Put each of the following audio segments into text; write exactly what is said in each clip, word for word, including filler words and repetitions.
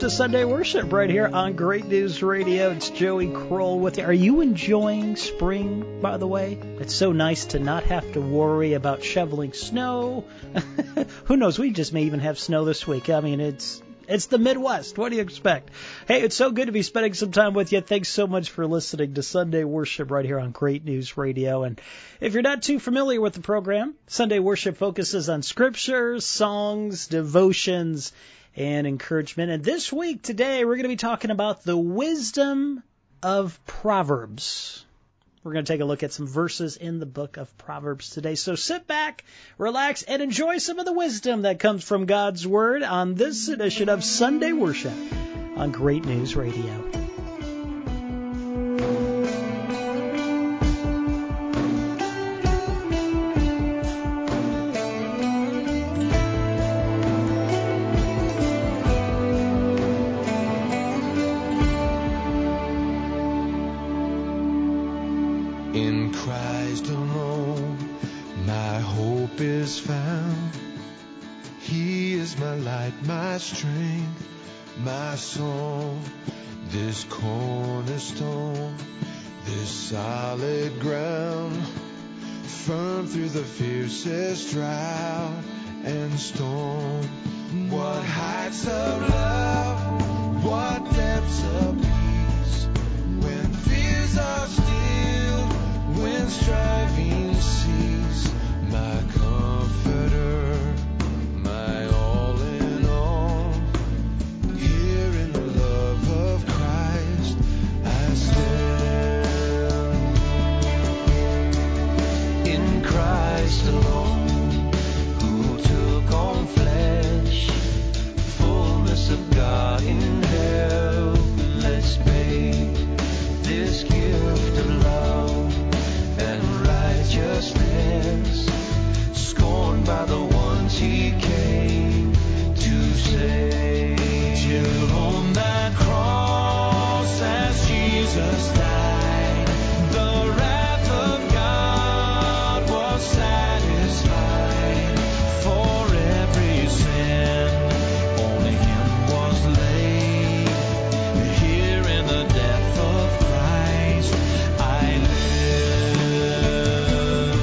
to Sunday Worship right here on Great News Radio. It's Joey Kroll with you. Are you enjoying spring, by the way? It's so nice to not have to worry about shoveling snow. Who knows? We just may even have snow this week. I mean, it's it's the Midwest. What do you expect? Hey, it's so good to be spending some time with you. Thanks so much for listening to Sunday Worship right here on Great News Radio. And if you're not too familiar with the program, Sunday Worship focuses on scriptures, songs, devotions, and encouragement. And this week, today, we're going to be talking about the wisdom of Proverbs. We're going to take a look at some verses in the book of Proverbs today. So sit back, relax, and enjoy some of the wisdom that comes from God's Word on this edition of Sunday Worship on Great News Radio. Is found. He is my light, my strength, my song, this cornerstone, this solid ground, firm through the fiercest drought and storm. What heights of love, what depths of peace, when fears are stilled, when striving cease. My comforter, my all in all, here in the love of Christ I stand. In Christ alone, who took on flesh, fullness of God in helpless babe, this gift of love and righteousness, scorned by the ones he came to save. Till on that cross as Jesus died, the wrath of God was satisfied. For every sin on him was laid. Here in the death of Christ I live.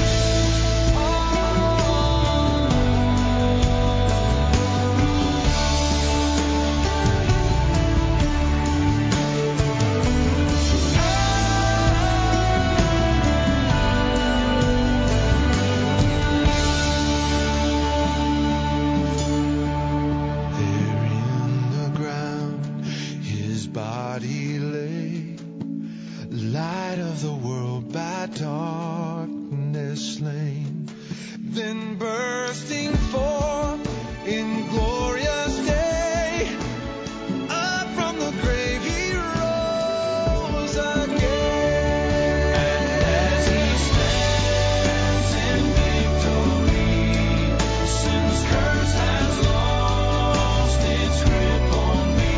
Body lay, light of the world by darkness slain, then bursting forth in glorious day, up from the grave he rose again. And as he stands in victory, sin's curse has lost its grip on me.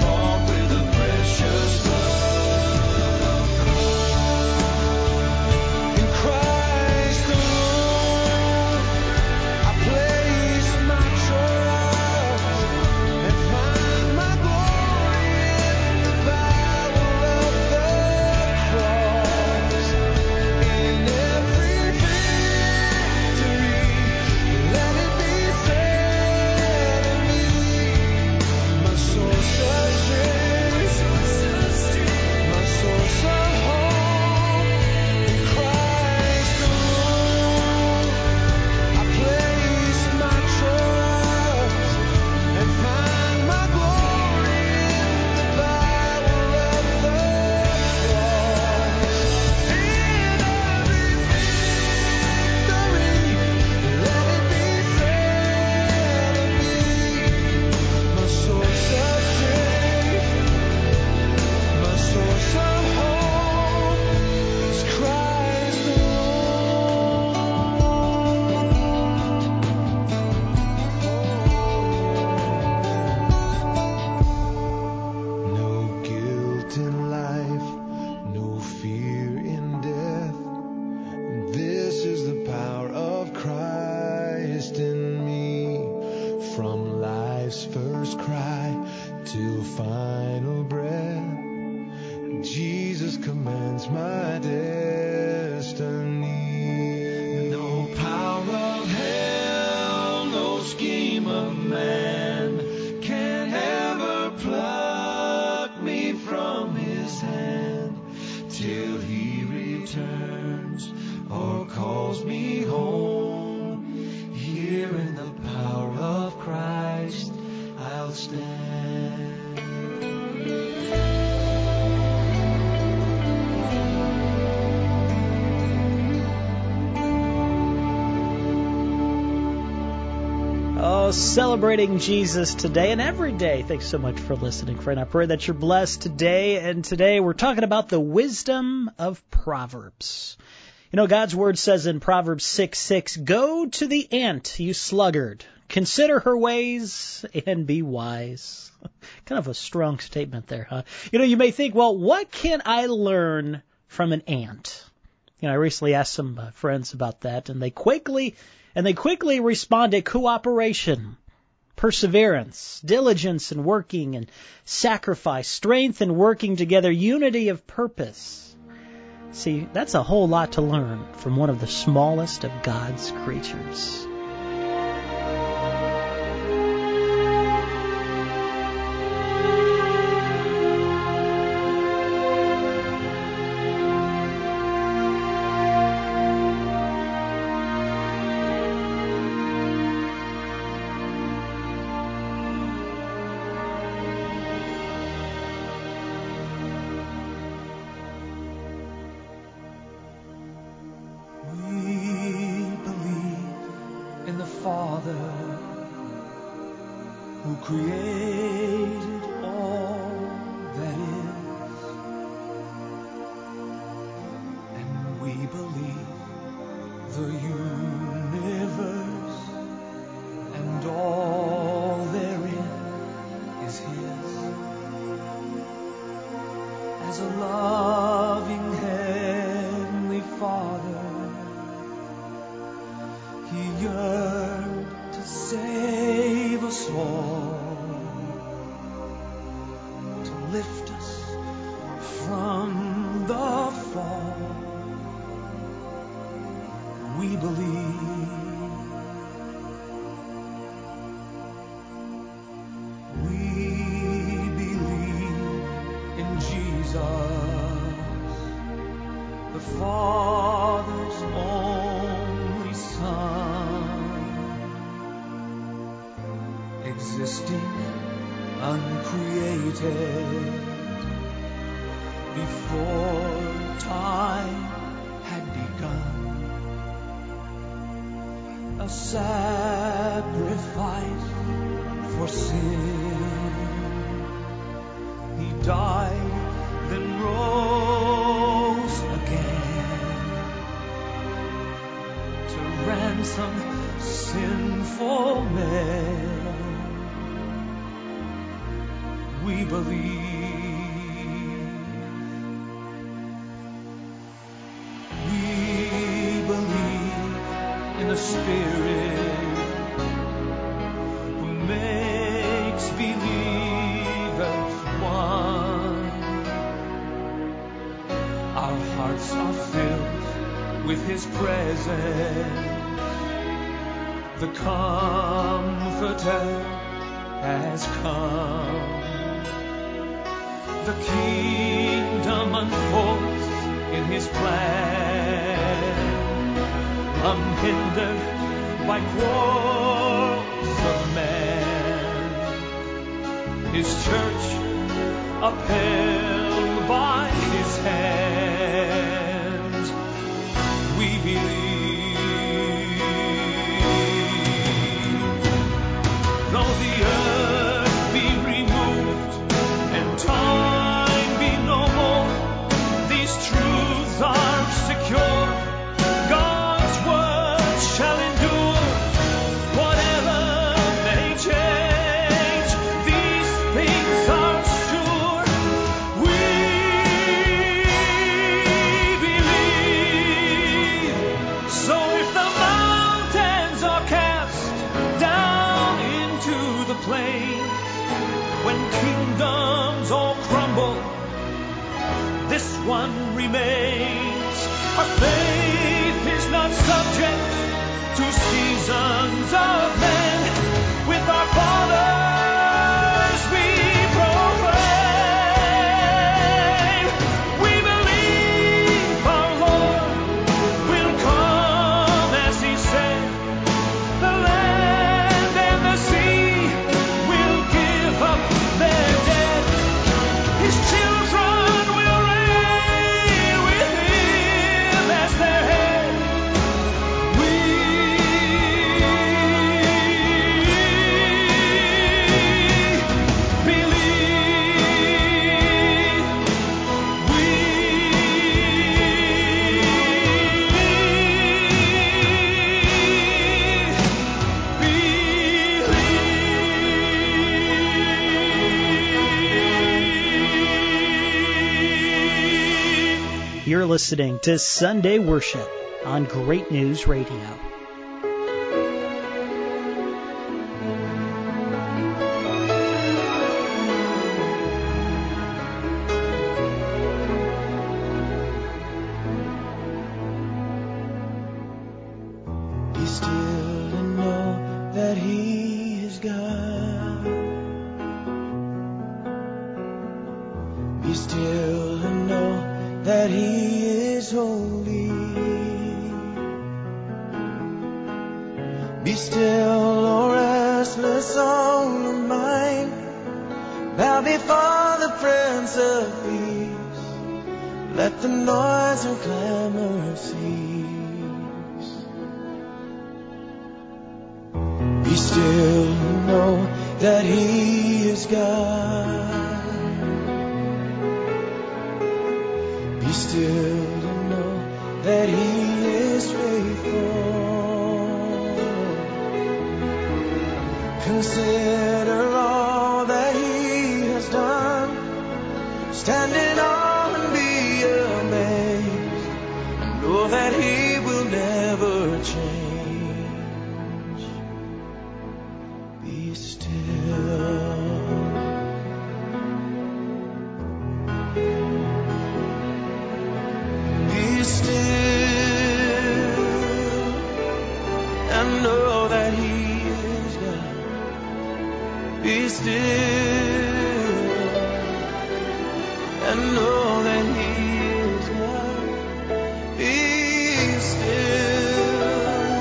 Precious blood of Christ. this first cry till final breath. Jesus commands my destiny. No power of hell, no scheme of man can ever pluck me from his hand till he returns or calls me home. Here in the power of Christ I'll stand. Oh, celebrating Jesus today and every day. Thanks so much for listening, friend. I pray that you're blessed today. And today we're talking about the wisdom of Proverbs. You know, God's word says in Proverbs six six, "Go to the ant, you sluggard. Consider her ways and be wise." Kind of a strong statement there, huh? You know, you may think, well, what can I learn from an ant? You know, I recently asked some uh, friends about that, and they quickly and they quickly responded: cooperation, perseverance, diligence in working, and sacrifice, strength in working together, unity of purpose. See, that's a whole lot to learn from one of the smallest of God's creatures. Created all that is, and we believe the universe and all therein is His. As a loving Heavenly Father, He yearned to save us all, lift us from the fall. We believe, we believe in Jesus, the Father's only Son, existing uncreated before time had begun, a sacrifice for sin. He died, then rose again to ransom sinful men. We believe, we believe in the Spirit who makes believers one. Our hearts are filled with His presence, the Comforter has come. The kingdom unfolds in His plan, unhindered by quarrels of man. His church upheld by His hand. We believe, though the earth be removed and time be no more, these truths are secure. God's word shall endure. Whatever may change, these things are sure. We flames. When kingdoms all crumble, this one remains. Our faith is not subject to seasons of men. With our fathers we proclaim. We believe our Lord will come as He said. The land and the sea will give up their dead. His children will reign with Him as their head. We You're listening to Sunday Worship on Great News Radio. Be still and know that He is God. Be still and know that He is holy. Be still, O restless soul of mine. Bow before the Prince of Peace. Let the noise and clamor cease. Be still and know that He is God. Be still and know that He is faithful. Consider all that He has done. Stand in awe and be amazed. Know that He will never change. Be still. Be still and know that He is God. Be still and know that He is God. Be still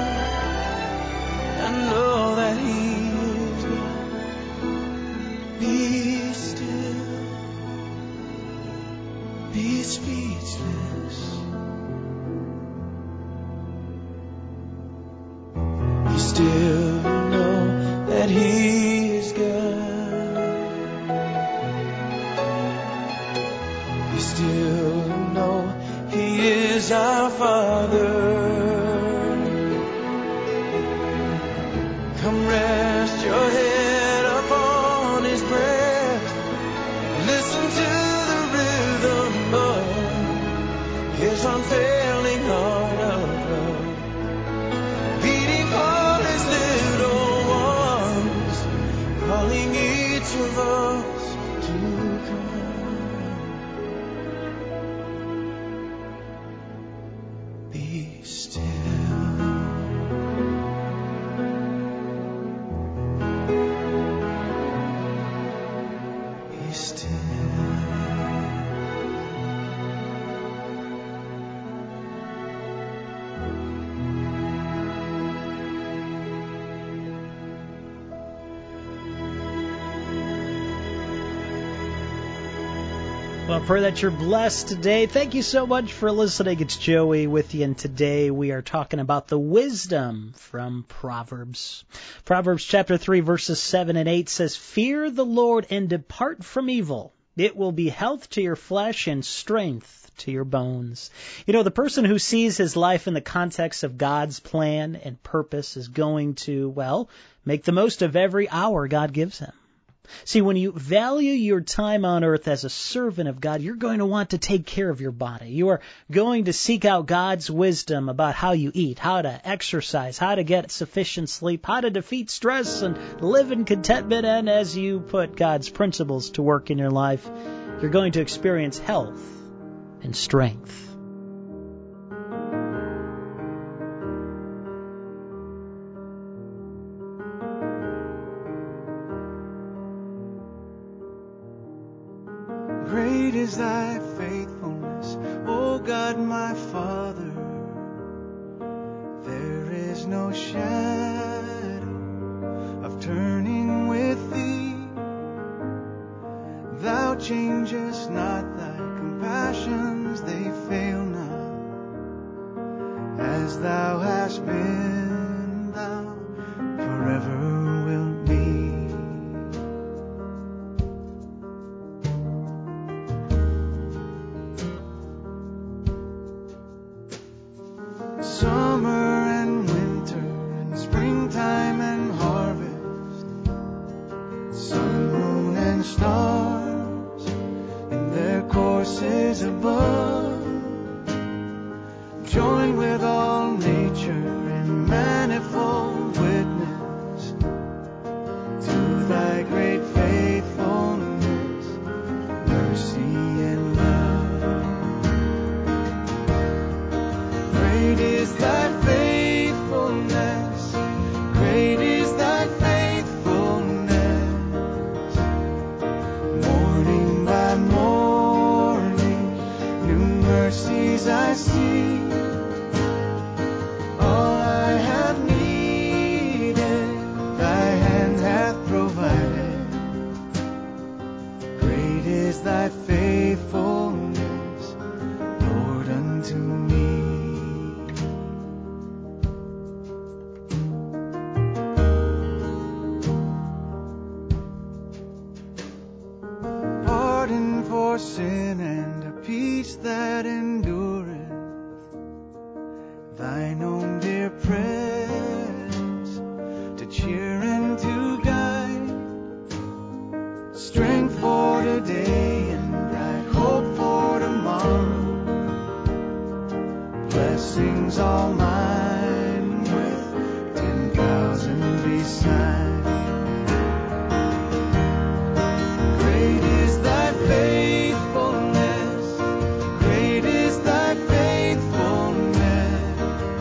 and know that He is God. Be still. Be speechless. Be still and know that He is God. Be still and know He is our Father. Come rest your head upon His breast. Listen to the rhythm of His unfailing heart of love. Beating for His little ones, calling each of us to come. Be still. Be still. Well, I pray that you're blessed today. Thank you so much for listening. It's Joey with you, and today we are talking about the wisdom from Proverbs. Proverbs chapter three, verses seven and eight says, "Fear the Lord and depart from evil. It will be health to your flesh and strength to your bones." You know, the person who sees his life in the context of God's plan and purpose is going to, well, make the most of every hour God gives him. See, when you value your time on earth as a servant of God, you're going to want to take care of your body. You are going to seek out God's wisdom about how you eat, how to exercise, how to get sufficient sleep, how to defeat stress and live in contentment. And as you put God's principles to work in your life, you're going to experience health and strength. Great is thy faithfulness, O God my Father. There is no shadow of turning with thee. Thou changest not, thy compassions, they fail not. As thou hast been, thou forever wilt be. Summer and winter and springtime and harvest, sun, moon, and stars in their courses above, join with all nature in manifold witness to thy great faithfulness, mercy, and love. Great is thy faithfulness, great is thy faithfulness. Morning by morning, new mercies I see. All I have needed, thy hand hath provided. Great is thy faithfulness, Lord, unto me. Pardon for sin and a peace that endureth, thine own dear presence to cheer and to guide, strength for today and bright hope for tomorrow, blessings all mine with ten thousand beside. Great is thy faithfulness, great is thy faithfulness.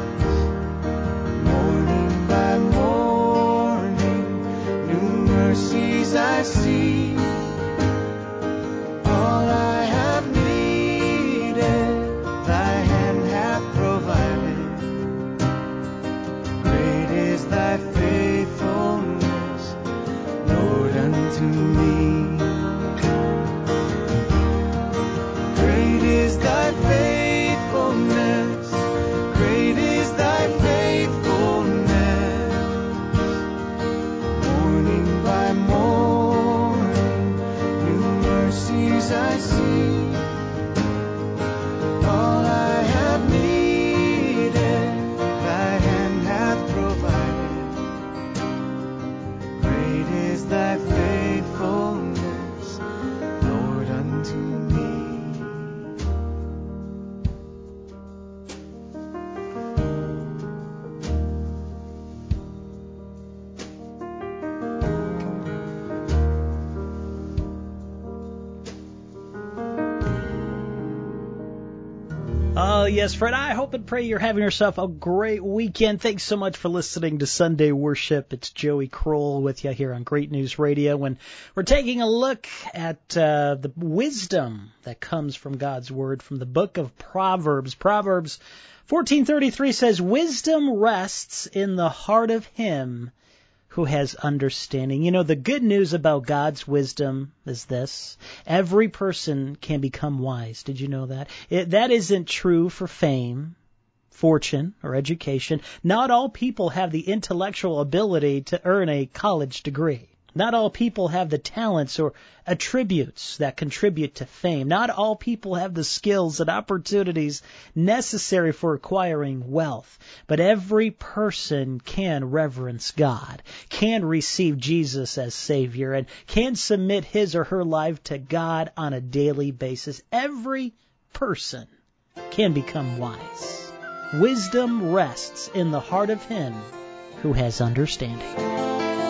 Morning by morning, new mercies I see. All I have needed, thy hand hath provided. Great is thy faithfulness, Lord, unto me. Great is thy faithfulness, great is thy faithfulness. Morning by morning, new mercies I see. All I have needed, thy hand hath provided. Great is thy faithfulness, Lord, unto me. Oh, yes, Fred, I hope and pray you're having yourself a great weekend. Thanks so much for listening to Sunday Worship. It's Joey Kroll with you here on Great News Radio, and we're taking a look at uh, the wisdom that comes from God's Word from the book of Proverbs. Proverbs fourteen thirty-three says, "Wisdom rests in the heart of him who has understanding." You know, the good news about God's wisdom is this: every person can become wise. Did you know that? It, that isn't true for fame, fortune, or education. Not all people have the intellectual ability to earn a college degree. Not all people have the talents or attributes that contribute to fame. Not all people have the skills and opportunities necessary for acquiring wealth. But every person can reverence God, can receive Jesus as Savior, and can submit his or her life to God on a daily basis. Every person can become wise. Wisdom rests in the heart of him who has understanding.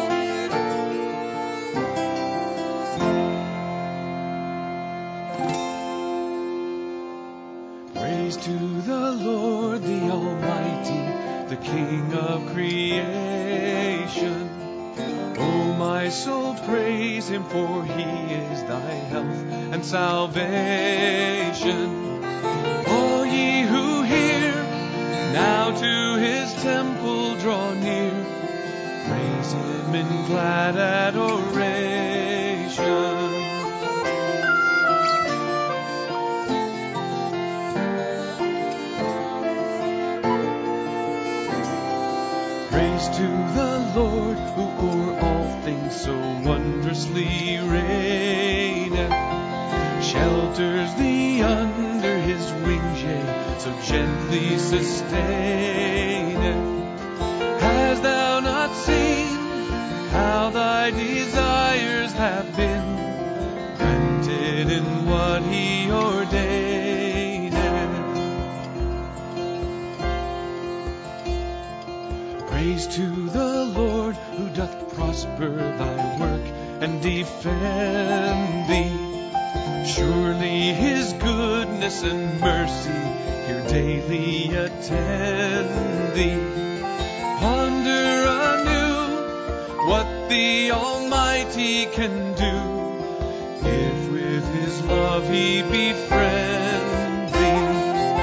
To the Lord, the Almighty, the King of creation. O my soul, praise him, for he is thy health and salvation. All ye who hear, now to his temple draw near. Praise him in glad adoration. To the Lord, who o'er all things so wondrously reigneth, shelters thee under his wings, yea, so gently sustaineth. Hast thou not seen how thy desires have been granted in what he ordaineth? Praise to the Lord, who doth prosper thy work and defend thee. Surely his goodness and mercy here daily attend thee. Ponder anew what the Almighty can do, if with his love he befriend thee.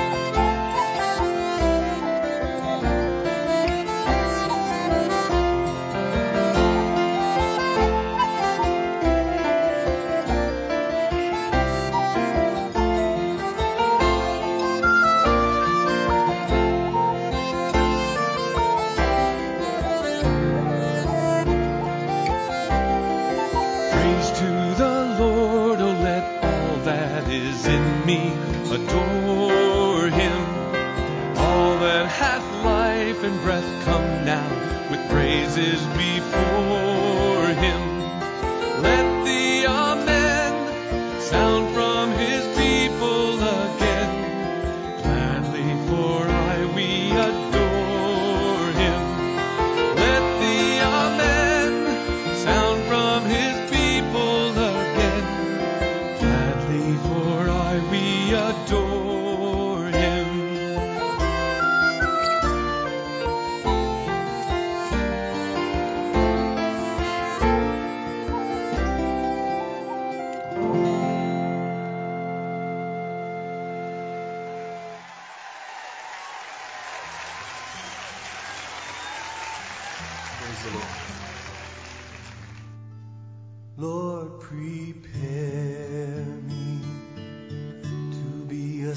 Adore him. All that hath life and breath, come now with praises before him. Let the amen sound from his people again. Gladly for aye we adore him. Let the amen sound from his people again. Gladly for aye we adore him. Praise the Lord. Lord, prepare me to be a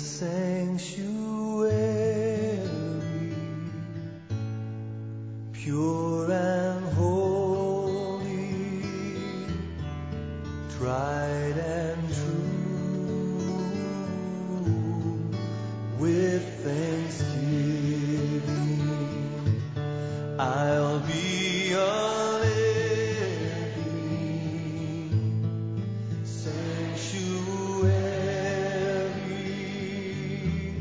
sanctuary, pure and holy, tried and true, with thanksgiving I'll be a living sanctuary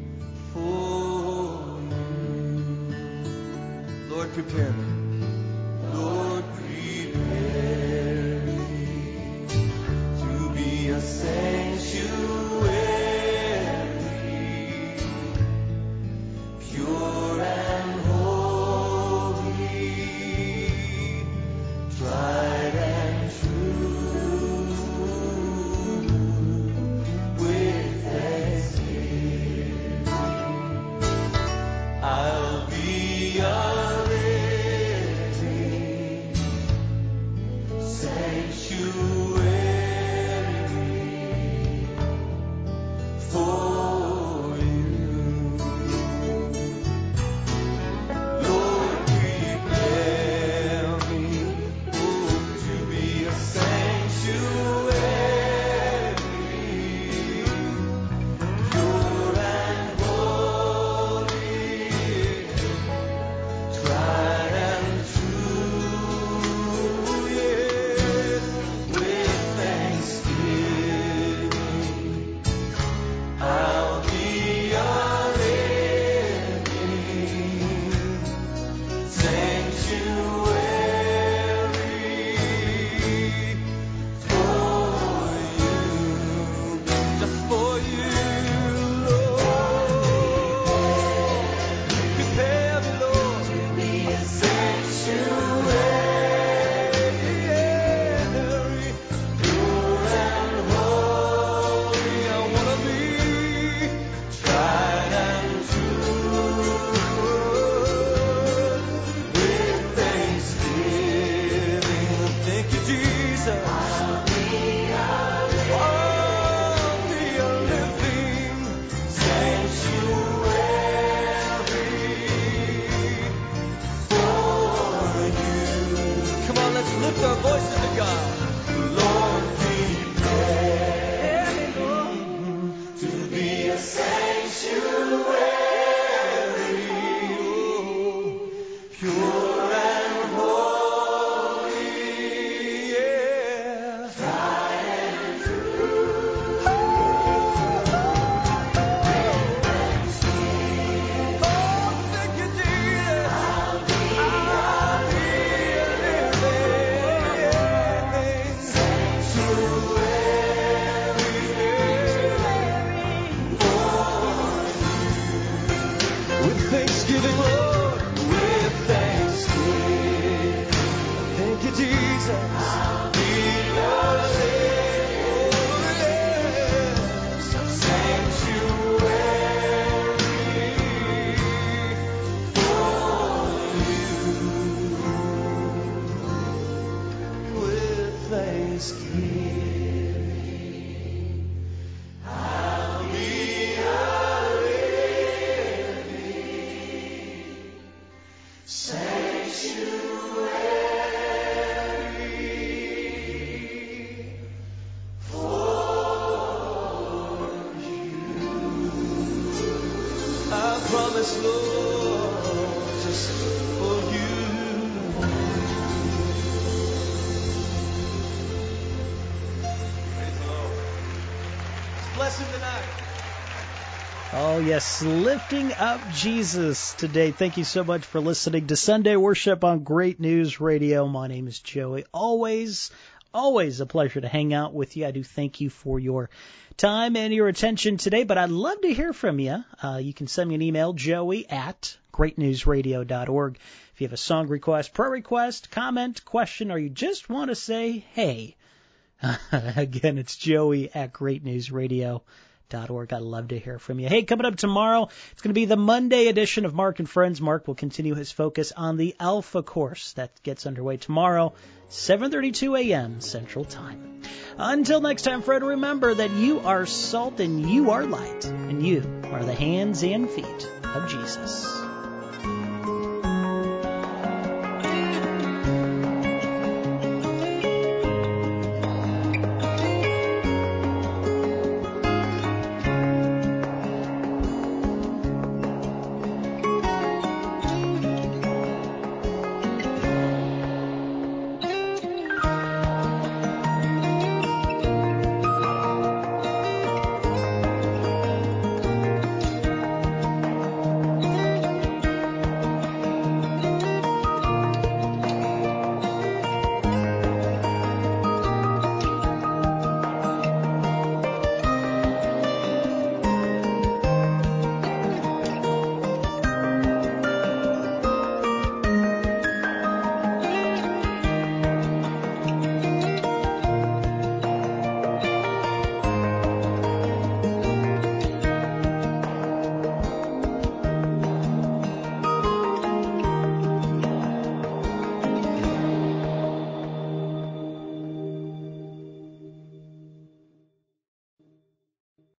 for you. Lord, prepare me. Lord, prepare me to be a sanctuary, pure and holy, tried and true, with thanksgiving I'll be a living sanctuary for you. Lord, prepare me, oh, to our voices to God. Lord, prepare to be a sanctuary, pure and holy, yeah. Tried and true. Oh, thank you, Jesus. I'll be a living sanctuary with thanksgiving, Lord, with thanksgiving. Thank you, Jesus. I'll be a living sanctuary for you. With thanksgiving, I'll be a living sanctuary for you. I promise, Lord, just for you. Praise the Lord. Bless him tonight. Oh, yes, lifting up Jesus today. Thank you so much for listening to Sunday Worship on Great News Radio. My name is Joey. Always, always a pleasure to hang out with you. I do thank you for your time and your attention today, but I'd love to hear from you. Uh, you can send me an email, joey at great news radio dot org. If you have a song request, prayer request, comment, question, or you just want to say, hey. Again, it's joey at great news radio dot org. I'd love to hear from you. Hey, coming up tomorrow, it's going to be the Monday edition of Mark and Friends. Mark will continue his focus on the Alpha course that gets underway tomorrow, seven thirty-two a.m. Central Time. Until next time, friend, remember that you are salt and you are light, and you are the hands and feet of Jesus.